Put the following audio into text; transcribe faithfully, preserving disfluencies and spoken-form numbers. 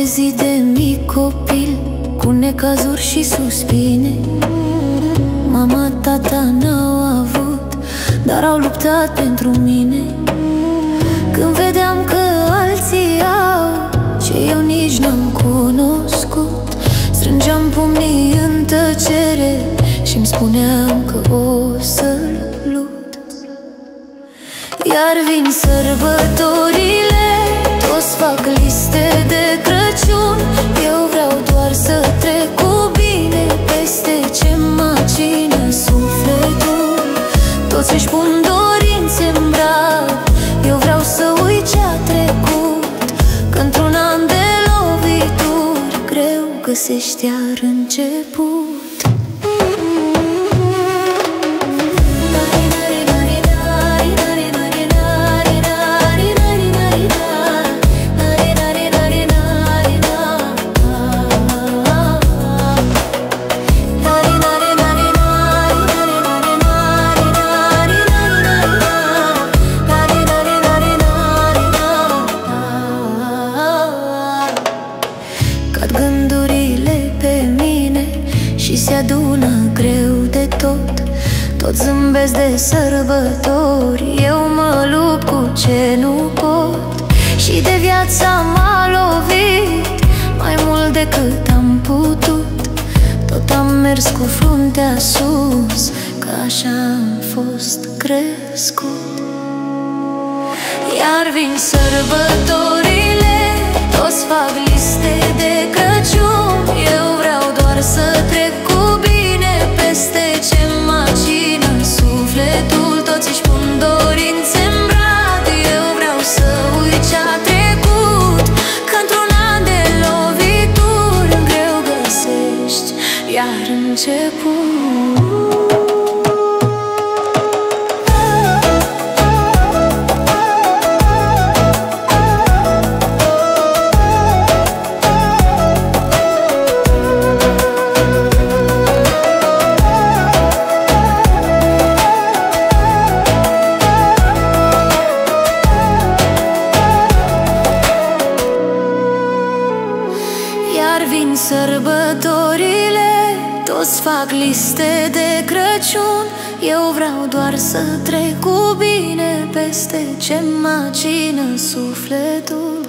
zi de mic copil, cu necazuri și suspine. Mama, tata n-au avut, dar au luptat pentru mine. Când vedeam că alții au ce eu nici n-am cunoscut, strângeam pumnii în tăcere și-mi spuneam că o să-l lut. Iar vin sărbătorile, toți fac liste de Crăciun. Eu vreau doar să trec cu bine peste ce macină sufletul. Toți își pun dorințe în braț, eu vreau să uit ce-a trecut, că într-un an de lovituri greu găsești iar început. Cad gândurile pe mine și se adună greu de tot. Tot zâmbesc de sărbători, eu mă lupt cu ce nu pot. Și de viața m-a lovit mai mult decât am putut. Tot am mers cu fruntea sus, că așa am fost crescut. Iar vin sărbătorile, toți fac liste de Crăciun. Eu vreau doar să trec cu bine peste ce macină sufletul. Toți își pun dorințe în brad, eu vreau să uit ce-a trecut, că într-un an de lovituri greu găsești iar început. Iar vin sărbătorile, toți fac liste de Crăciun. Eu vreau doar să trec cu bine peste ce macină sufletul.